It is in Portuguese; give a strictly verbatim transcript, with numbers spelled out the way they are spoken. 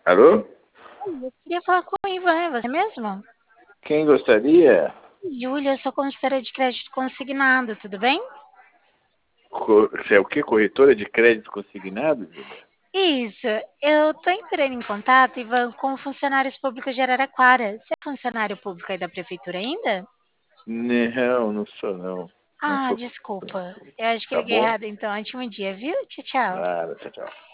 Alô? Eu queria falar com o Ivan, é você mesmo? Quem gostaria? Júlia, eu sou consultora de crédito consignado, tudo bem? Co- Você é o quê? Corretora de crédito consignado, Júlia? Isso, eu tô entrando em contato, Ivan, com funcionários públicos de Araraquara. Você é funcionário público aí da prefeitura ainda? Não, não sou não. Não Ah, sou desculpa. funcionário público. Eu acho que Tá liguei bom? errado, então. Ótimo dia, viu? Tchau, tchau. Nada, tchau, tchau.